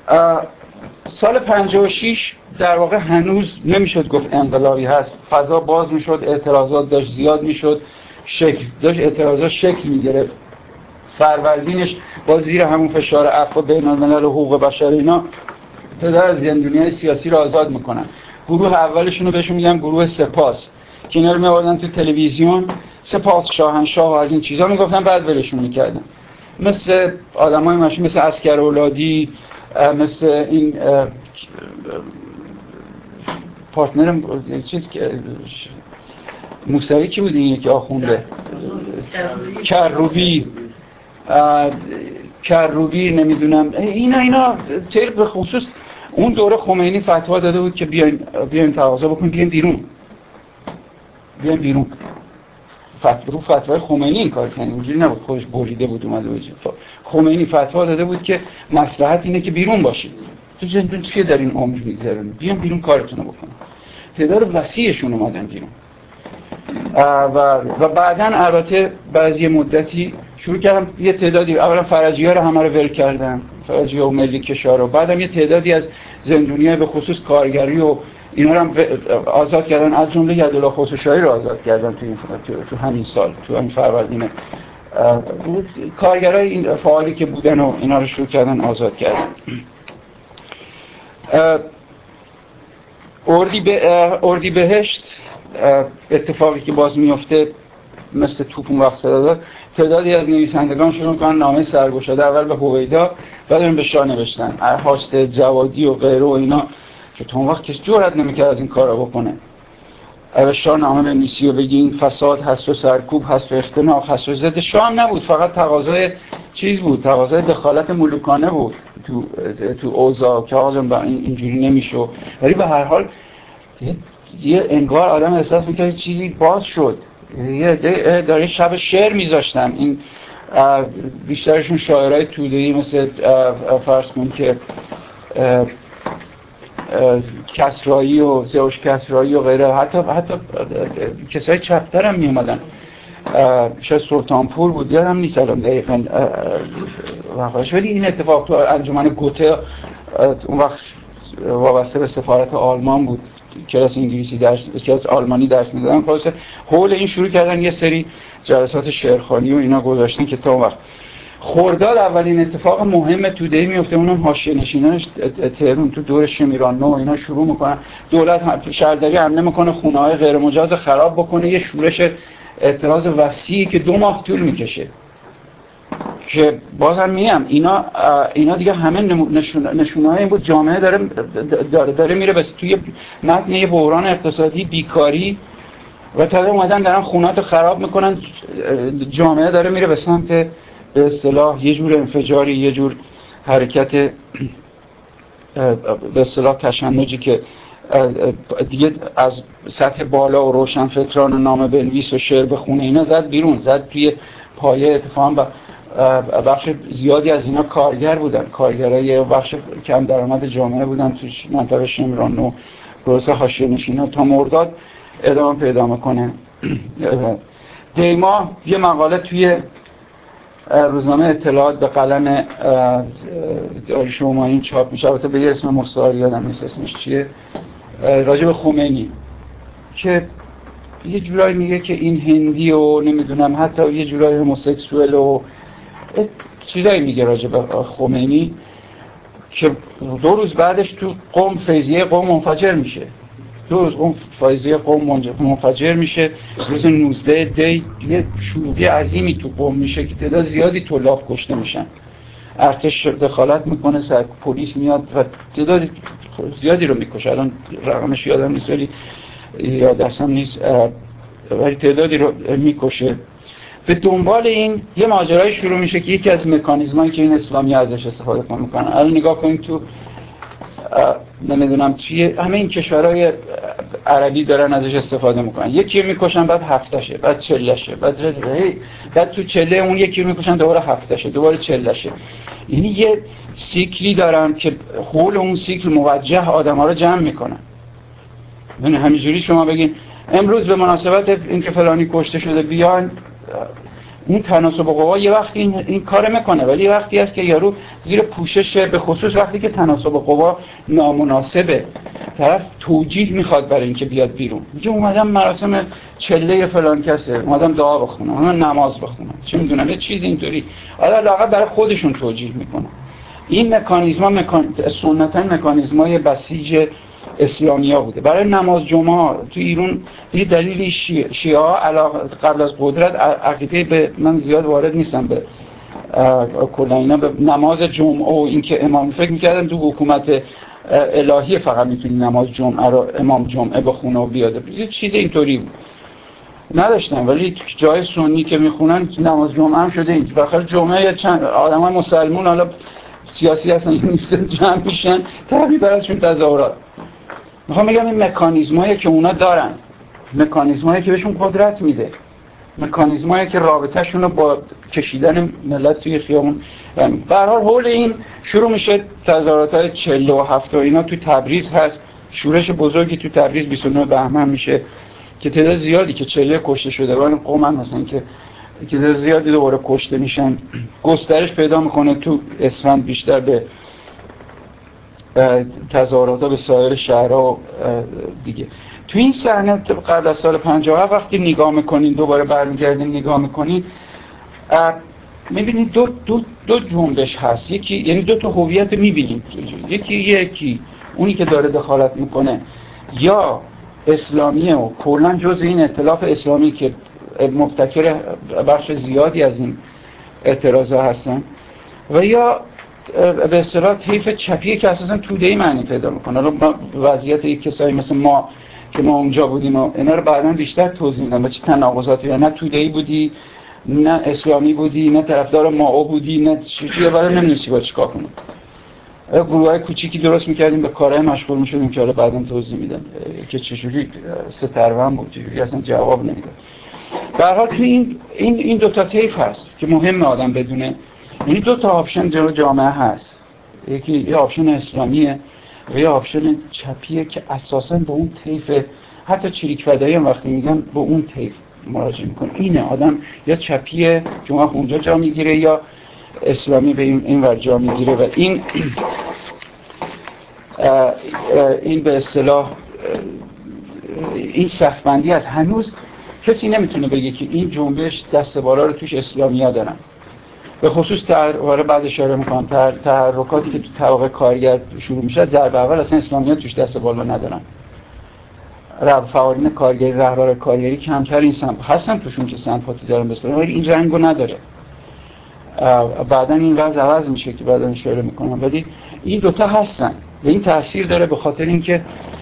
سال 56 در واقع هنوز نمیشد گفت انقلابی هست، فضا باز میشد، اعتراضات داشت زیاد میشد، اعتراضات شکل میگرفت. فروردینش با زیر همون فشار عفو بین الملل و حقوق بشر اینا پدر از زندانیای سیاسی رو آزاد میکنن. گروه اولشون رو بهشون میگن گروه سپاس که اینا رو میآوردن تو تلویزیون، سپاس شاهنشاه و از این چیزا میگفتن، بعد ولشون میکردن. مثل آدمای ماشین، مثل عسکر اولادی، مثل این پارتنرم چیز که موسوی کی بود این یکی آخونده؟ کروبی نمیدونم اینا تیر به خصوص اون دوره خمینی فتوا داده بود که بیاین تقاضا بکنیم بیاین بیرون. فتوای خمینی این کار کنه، اونجوری نبود خودش بریده بود اومده بود. خمینی فتوا داده بود که مصلحت اینه که بیرون باشید، تو زندون چیه در این عمر میگذرونید، بیان بیرون کارتون رو بکنید. تعداد وسیعشون اومدن بیرون و بعداً البته بعضی مدتی شروع کردم یه تعدادی، اولا فرجی‌ها رو همه رو ول کردن، فرجی‌ها و ملی کشا رو، بعدم یه تعدادی از زندونی‌ها به خصوص کارگری و اینا رو هم آزاد کردن، از جمله یدالله خسروشاهی رو آزاد کردن تو همین سال، تو همین فروردین. کارگرای این فعالی که بودن و اینا رو شروع کردن آزاد کردن. اردیبهشت اتفاقی که باز میفته مثل توپ اون وقت صدا داد، تعدادی از نویسندگان شروع کردن نامه سرگشاده اول به هویدا، بعد به شاه نوشتن، حاجت جوادی و غیره و اینا که تو اون وقت کسی جرئت نمی‌کرد از این کارا بکنه. اول شاه نامه بنویسی و بگی این فساد هست و سرکوب هست و اختناق هست و ضد شاه هم نبود، فقط تقاضای چیز بود، تقاضای دخالت ملوکانه بود تو اوضاع که آقا اینجوری نمیشه. ولی به هر حال یه انگار آدم احساس می‌کنه چیزی باز شد، یه داره شب شعر میذاشتن. این بیشترشون شاعرای توده‌ای مثل فرض کن که کسرایی و زئوش کسرایی و غیره، حتی کسای چپ‌تر هم میومدن، شاید سلطانپور بود یادم نیست الان دقیقاً واقعاش. ولی این اتفاق تو انجمن گوته اون وقت وابسته به سفارت آلمان بود، کلاس انگلیسی درس، کلاس آلمانی درس میدادن، خلاصه حول این شروع کردن یه سری جلسات شعرخوانی و اینا گذاشتن که تا وقت خرداد اولین اتفاق مهم توده‌ای میفته، اونم حاشیه نشینانش تهران تو دور شمیران نو اینا شروع میکنن، دولت شهرداری حمله میکنه خونه‌های غیر مجاز خراب بکنه، یه شورش اعتراض وسیعی که 2 ماه طول میکشه که بازم میگم اینا دیگه همه نشونه‌های این بود جامعه داره میره بس توی متن یه بحران اقتصادی، بیکاری و تا اومدن دارن خونه‌هاتو خراب میکنن، جامعه داره میره به سمت به اصطلاح یه جور انفجاری، یه جور حرکت به اصطلاح تشنجی که دیگه از سطح بالا و روشنفکران و نامه بنویس و شعر بخونه اینا زد بیرون، زد توی پایه. اتفاقا بخش زیادی از اینا کارگر بودن، کارگرای بخش کم درآمد جامعه بودن تو منطقه شمران و گروه حاشیه نشینا تا مرداد ادامه پیدا میکنه. دیما یه مقاله توی روزنامه اطلاعات به قلم داریوش همایون چاپ میشه، البته به یه اسم مستعار یادم نیست اسمش چیه، راجع به خمینی که یه جورایی میگه که این هندی و نمیدونم حتی یه جورایی هموسکسوال و چیزایی میگه راجع به خمینی که 2 روز بعدش تو قم فیضیه قم منفجر میشه، 2 روز قم فیضیه قم منفجر میشه، روز 19 دی یه شلوغی عظیمی تو قم میشه که تعداد زیادی طلاب کشته میشن، ارتش دخالت میکنه، پلیس میاد و تعداد زیادی رو میکشه، الان رقمش یادم نیست ولی یادم نیست، ولی تعدادی رو میکشه. به دنبال این یه ماجرای شروع میشه که یکی از مکانیزمایی که این اسلامی ازش استفاده میکنن، الان نگاه کنید تو نمیدونم توی همه این کشورهای عربی دارن ازش استفاده میکنن، یکی رو میکشن بعد هفتشه، بعد چلشه، بعد تو چله اون یکی رو میکشن دوباره هفتشه، دوباره چلشه. یعنی یه سیکلی دارن که حول اون سیکل موجه آدم ها رو جمع میکنن. یعنی همینجوری شما بگین امروز به مناسبت اینکه فلانی کشته شده بیان این تناسب قوا یه وقتی این کار میکنه، ولی یه وقتی هست که یارو زیر پوشش، به خصوص وقتی که تناسب قوا نامناسبه، طرف توجیه میخواد برای اینکه بیاد بیرون، میگه اومدم مراسم چله فلان کسه، اومدم دعا بخونم، اومدم نماز بخونم، چه میدونم یه چیز اینطوری، حالا برای خودشون توجیه میکنن. این مکانیزما سنتا مکانیزمای بسیج اسلامیا بوده. برای نماز جمعه تو ایران یه دلیلی شیعه قبل از قدرت عقیده به، من زیاد وارد نیستم به کلا اینا، به نماز جمعه و اینکه امام فکر می‌کردن تو حکومت الهی فقط میتونی نماز جمعه رو امام جمعه بخونه و بیاد، یه چیز اینطوری بود نداشتن. ولی جای سنی که میخونن نماز جمعه هم شده این بخاطر جمعه چند آدمای مسلمون حالا سیاسی هستن نیستن جمع میشن تقریبا ازشون تظاهرات. میخوام بگم این مکانیزمایی که اونا دارن، مکانیزمایی که بهشون قدرت میده، مکانیزمایی که رابطه‌شون رو با کشیدن ملت توی خیابون، به هر حال حول این شروع میشه تظاهرات 47 و اینا تو تبریز هست، شورش بزرگی تو تبریز 29 بهمن میشه که تعداد زیادی که 40 کشته شده و قوم هم مثلا که تعداد زیادی دوباره کشته میشن، گسترش پیدا میکنه تو اسفند بیشتر به تظاهرات به سایر شهرها و دیگه. تو این صحنه قبل از سال 57 وقتی نگاه میکنین، دوباره برمیگردین نگاه میکنین، میبینید دو جنبش هست، یکی یعنی دو تا هویت میبینید، یکی اونی که داره دخالت میکنه یا اسلامیه و کلا جزء این ائتلاف اسلامی که مبتکر بخش زیادی از این اعتراضا هستن، و یا به اصطلاح طیف چپیه که اساسا توده‌ای معنی پیدا میکنه. حالا وضعیت یک کسایی مثل ما که ما اونجا بودیم و اینا رو بعداً بیشتر توضیح میدم با چه تناقضاتی، نه توده‌ای بودی، نه اسلامی بودی، نه طرفدار مائو بودی، نه چیزی، بعدا نمی‌دونی با چیکار کنیم. گروه‌های کوچیکی درست می‌کردیم، به کارهای مشغول می‌شدیم که حالا بعداً توضیح میدم که چجوری سترون بود، چجوری اصلا جواب نمیداد. به هر حال تو این دو تا طیف هست که مهمه آدم بدونه. این دو تا آپشن جلو جامعه هست، یکی یه آپشن اسلامیه و یه آپشن چپیه که اساساً به اون طیف، حتی چریک فدایی هم وقتی میگن به اون طیف مراجعه میکنه. اینه آدم یا چپیه که اونجا جا میگیره یا اسلامی به این ور جا میگیره و این به اصطلاح این صفبندی از هنوز کسی نمیتونه بگه که این جنبش دست بالا رو توش اسلامیا دارن. به خصوص بعد اشاره میکنم تحرکاتی که تو طبقه کارگر شروع میشه، ضرب اول اصلا اسلامی‌ها توش دست بالا ندارن. فعالین کارگری، رهبر کارگری کمتر این هستن توشون که سمپاتی دارن به اسلام، ولی این رنگو نداره. بعدن این وضع عوض میشه که بعدن اشاره میکنم، ولی این دوتا هستن و این تاثیر داره به خاطر اینکه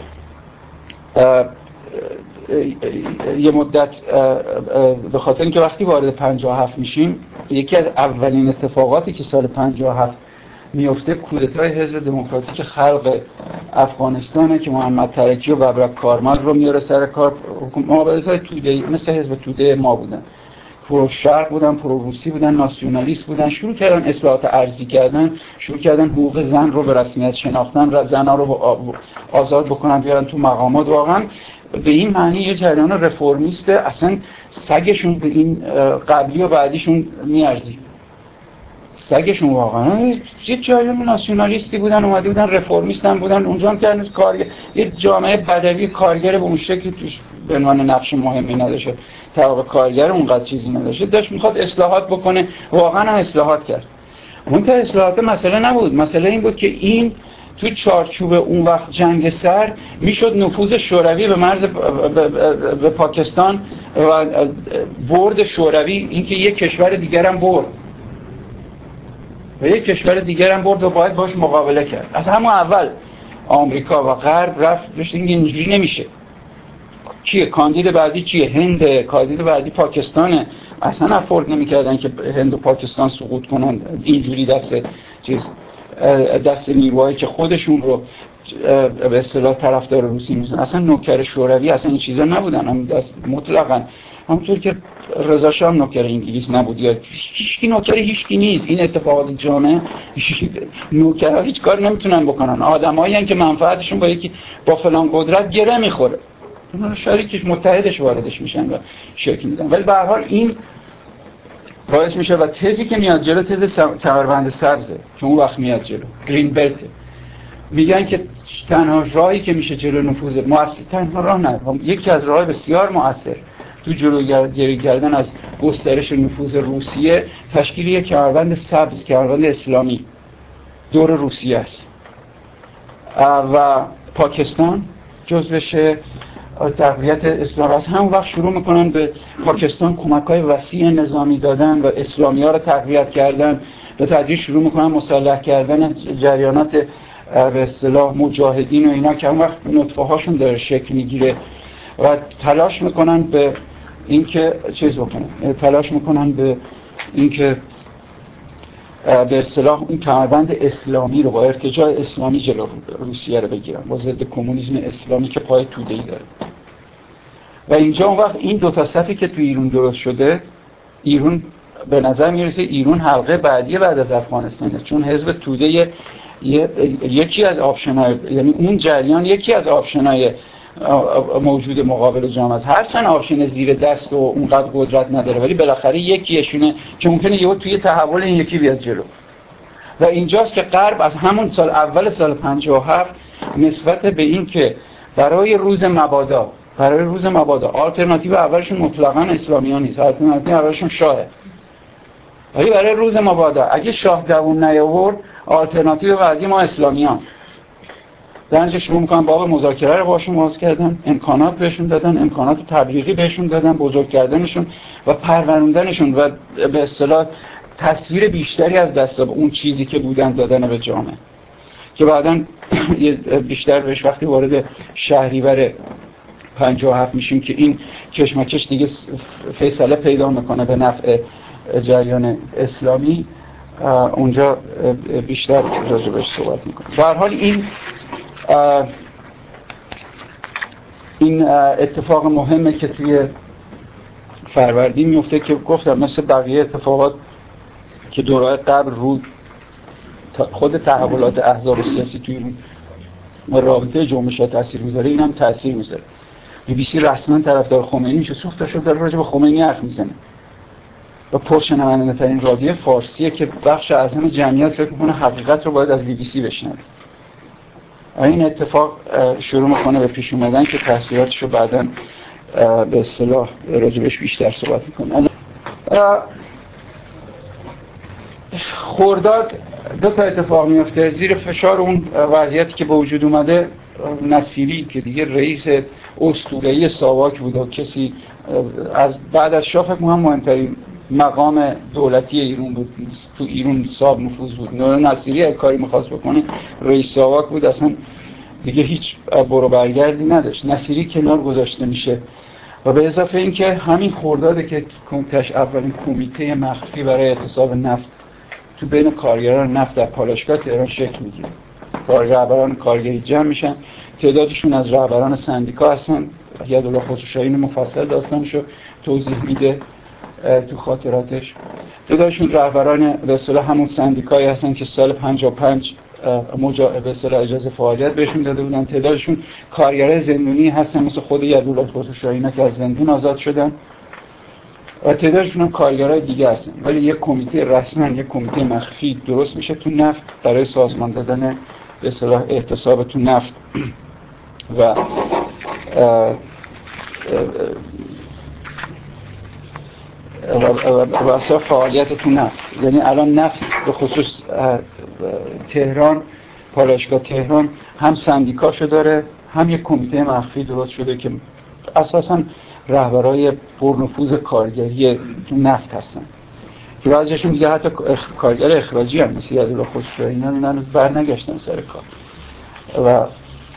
یه مدت به خاطر اینکه وقتی وارد 57 میشیم، یکی از اولین اتفاقاتی که سال 57 میفته کودتای حزب دموکراتیک خلق افغانستانه که محمد ترکی و ببرک کارمل رو میاره سر کار. مبارزای توده مثل حزب توده ما بودن، پرو شرق بودن، پرو روسی بودن، ناسیونالیست بودن، شروع کردن اصلاحات ارضی کردن، شروع کردن حقوق زن رو به رسمیت شناختن، زن‌ها رو آزاد بکنن بیارن تو مقامات. واقعا به این معنی یه جریان رفرمیسته، اصلا سگشون به این قبلی و بعدیشون میارزید. سگشون واقعا یه جریان ناسیونالیستی بودن، اومده بودن رفرمیست هم بودن اونجا هم که هنوز کارگر، یه جامعه بدوی کارگر به اون شکلی توش به عنوان نقش مهمی نداشته، طبقه کارگر اونقدر چیزی نداشته، داشت میخواد اصلاحات بکنه، واقعا هم اصلاحات کرد. اون تا اصلاحات مسئله نبود، مسئله این بود که این تو چارچوب اون وقت جنگ سر میشد نفوذ شوروی به مرز به پاکستان و برد شوروی، اینکه یک کشور دیگر هم برد و یک کشور دیگر هم برد و باید باش مقابله کرد. از همون اول آمریکا و غرب رفت اینجوری نمیشه. چیه کاندید بعدی؟ چیه هند؟ کاندید بعدی پاکستانه. اصلا افورد نمیکردن که هند و پاکستان سقوط کنن اینجوری دست نیروهایی که خودشون رو به اصطلاح طرفدار روسی می‌دونن. اصلا نوکر شوروی اصلا این چیزا نبودن، هم دست مطلقاً. همونطور که رضا شاه نوکر انگلیس نبود یا هیچکی نوکر هیچکی نیست. این اتفاقات جامعه نوکرها هیچ کار نمیتونن بکنن، آدمایی که منفعتشون با فلان قدرت گره میخوره، اونا شریکش متحدش واردش میشن و شکل میدن. ولی به هر حال این باعث میشه و تزی که میاد جلو تز کمربند سبزه که اون وقت میاد جلو، گرین بلت. میگن که تنها راهی که میشه جلو نفوذ مؤثر، تنها راه نه، یکی از راه‌های بسیار مؤثر تو جلوگیری کردن از گسترش نفوذ روسیه تشکیل یک کمربند سبز، کمربند اسلامی دور روسیه است و پاکستان جزوشه. تقویت اسلام از همون وقت شروع میکنن به پاکستان کمک‌های وسیع نظامی دادن و اسلامی‌ها رو تقویت کردن، به تدریج شروع میکنن مسلح کردن جریانات به اصطلاح مجاهدین و اینا که اون وقت نطفه هاشون داره شکل میگیره و تلاش میکنن به اینکه تلاش میکنن به اینکه به اصطلاح این کمربند اسلامی رو با ارتجاع اسلامی جلو روسیه رو بگیرن، با ضد کمونیسم اسلامی که پای توده‌ای داره. و اینجا اون وقت این دو تا صفی که تو ایران درست شده، ایران به نظر میرسه ایران حلقه بعدی بعد از افغانستانه، چون حزب توده یکی از آپشن‌های، یعنی اون جریان یکی از آپشن‌های موجود مقابل جامعه است. هرچند آپشن زیر دست و اونقدر قدرت نداره، ولی بالاخره یکیشونه که ممکنه یهو توی تحول این یکی بیاد جلو. و اینجاست که غرب از همون سال اول سال 57 نسبت به این که برای روز مبادا آلترناتیو اولشون مطلقاً اسلامیان نیست، آلترناتیو اولشون شاهه، ولی برای روز مبادا اگه شاه دووم نیاورد آلترناتیو بعدی ما اسلامیان درنچه شروع میکنن باب مذاکره رو باشون باز کردن، امکانات بهشون دادن، امکانات تبلیغی بهشون دادن، بزرگ کردنشون و پروروندنشون و به اصطلاح تصویر بیشتری از دست اون چیزی که بودن دادن به جامعه، که بعداً بیشتر بهش وقتی وارد شهریور 57 میشیم که این کشمکش دیگه فیصله پیدا میکنه به نفع جریان اسلامی، اونجا بیشتر راجبش صحبت میکنه. به هر حال این اتفاق مهمه که توی فروردین میفته که گفتم مثل بقیه اتفاقات که دورهای قبل رو خود تحولات احزاب سیاسی توی و رابطه جنبش ها تاثیر میذاره، این هم تاثیر میذاره. BBC رسما طرفدار خمینی میشه، سوخته شد داره راجع به خمینی حرف میزنه و پرشنونده ترین رادیو فارسیه که بخش اعظم جمعیت فکر میکنه حقیقت رو باید از BBC بشنوه. این اتفاق شروع میکنه به پیش اومدن که تاثیراتش رو بعداً به اصطلاح راجبش بیشتر صحبت میکنه. خرداد دو تا اتفاق میفته زیر فشار اون وضعیتی که به وجود اومده. نصیری که دیگه رئیس اسطوره‌ای ساواک بود و کسی از بعد از شاه فکر کنم مهمترین مقام دولتی ایران بود، تو ایران صاحب نفوذ بود. نصیری اگه کاری می‌خواست بکنه رئیس ساواک بود، اصلا دیگه هیچ برو برگردی نداشت. نصیری کنار گذاشته میشه و به اضافه اینکه همین خرداده که اولین کمیته مخفی برای اعتصاب نفت تو بین کارگران نفت در پالایشگاه تهران شکل میگیره. رهبران کارگری جمع میشن، تعدادشون از رهبران سندیکا هستن. یدالله خسروشاهین مفصل داستانشو توضیح میده تو خاطراتش. تعدادشون رهبران به اصطلاح همون سندیکایی هستن که سال 55 به اصطلاح اجازه فعالیت بهشون داده بودن. تعدادشون کارگرای زندانی هستن مثل خود یدالله خسروشاهین که از زندان آزاد شدن و تعدادشون هم کارگرای دیگه هستن. ولی یک کمیته رسما، یک کمیته مخفی درست میشه تو نفت برای سازمان دادن به اصطلاح اعتصاب تو نفت و اصلا فعالیت تو نفت. یعنی الان نفت به خصوص تهران، پالایشگاه تهران هم سندیکاشو داره، هم یک کمیته مخفی درست شده که اساساً رهبرای پرنفوذ کارگری تو نفت هستن که بعضیشون دیگه حتی کارگر اخراجی هم مثل یدالله خسروشاهین هنوز برنگشتن سر کار و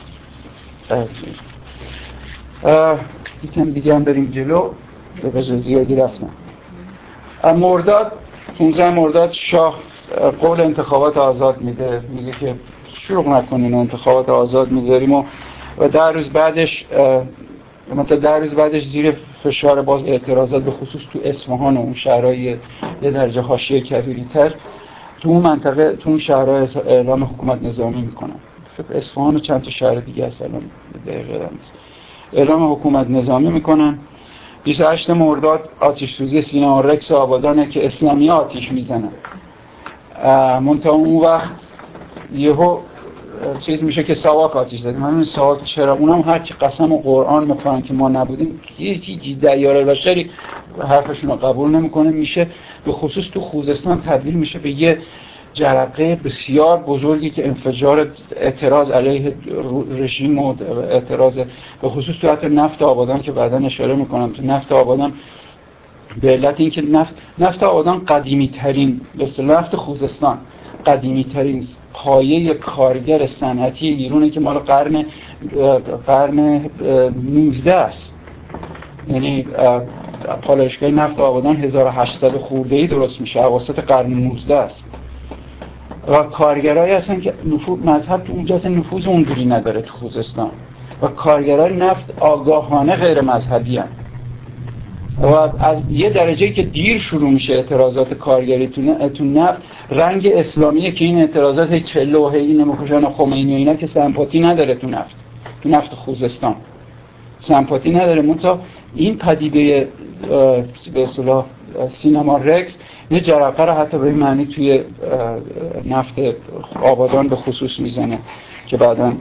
یکم دیگه هم بریم جلو. به وجه زیادی رفتن. مرداد 15 مرداد شاه قول انتخابات آزاد میده، میگه که شروع نکنین انتخابات آزاد میذاریم و در روز بعدش مثلا در روز بعدش زیر فشار باز اعتراضات به خصوص تو اصفهان و اون شهرهای یه درجه حاشیه کبیری‌تر تو اون منطقه تو اون شهرها اعلام حکومت نظامی میکنن. فکر اصفهان و چند تا شهر دیگه هست الان دقیقاً اعلام حکومت نظامی میکنن 28 مرداد آتش سوزی سینما رکس آبادانه که اسلامی آتش میزنن. منتها اون وقت یهو چیز میشه که ساواک آتش زدیم. همین ساواک چرا؟ اونم هر چی قسم و قرآن میخورن که ما نبودیم، هیچ دیار بشری حرفشون رو قبول نمیکنه. میشه به خصوص تو خوزستان تبدیل میشه به یه جرقه بسیار بزرگی که انفجار اعتراض علیه رژیم و اعتراض به خصوص تو حتی نفت آبادان که بعدا اشاره میکنم. تو نفت آبادان به علت اینکه نفت آبادان قدیمی ترین، به اصطلاح نفت خوزستان قدیمی ترین پایه کارگر صنعتی ایرانه که مال قرن 19 است. یعنی پالایشگاه نفت آبادان 1800 خورده‌ای درست میشه، اواسط قرن 19 است. و کارگرایی هستن که مذهب تو اونجا نفوذ اونجوری نداره تو خوزستان و کارگرای نفت آگاهانه غیر مذهبی هستن و از یه درجه‌ای که دیر شروع میشه اعتراضات کارگری تو نفت، رنگ اسلامیه که این اعتراضات چله و هی نمی‌کشن و خمینی و اینا که سمپاتی نداره تو نفت خوزستان سمپاتی نداره. منتها این پدیده به اصطلاح سینما رکس یه جرقه رو حتی به این معنی توی نفت آبادان به خصوص میزنه که بعداً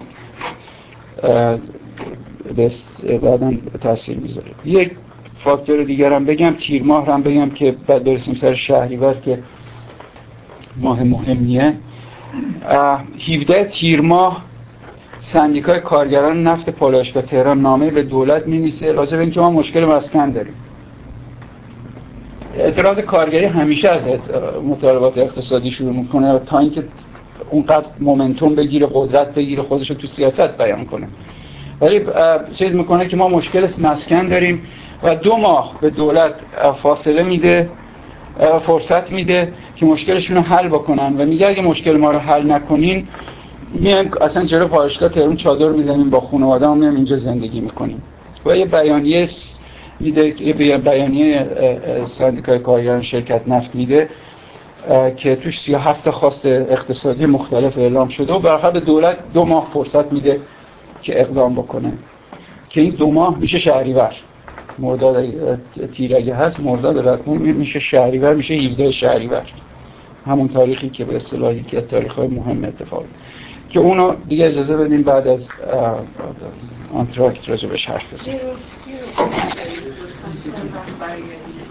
تاثیر میذاره. یک فاکتور دیگر هم بگم، تیر ماه هم بگم که بعد برسیم سر شهریور که ماه مهمیه. 17 تیر ماه سندیکای کارگران نفت پالایشگاه تهران نامه به دولت می‌نویسه راجع به اینکه ما مشکل مسکن داریم. اعتراض کارگری همیشه از مطالبات اقتصادی شروع میکنه تا اینکه اونقدر مومنتوم بگیره، قدرت بگیره، خودش رو تو سیاست بیان کنه. ولی چیز میکنه که ما مشکل مسکن داریم و 2 ماه به دولت فاصله میده، فرصت میده که مشکلشون رو حل بکنن و میگه اگه مشکل ما رو حل نکنین میایم اصلا جلو پالایشگاه تهران چادر میزنیم با خانواده‌ام میایم اینجا زندگی میکنیم. و یه بیانیه میده، یه بیانیه سندیکای کارگران شرکت نفت میده که توش 37 خواست اقتصادی مختلف اعلام شده و برای به دولت 2 ماه فرصت میده که اقدام بکنه که این 2 ماه میشه شهریور. مرداد تیر اگه هست مرداد رقم میشه شهریور، میشه 17 شهریور، همون تاریخی که به اصطلاح یکی از تاریخ‌های مهم اتفاق که اونو دیگه اجازه بدیم بعد از آنتراکت راجع بهش حرف بزنیم.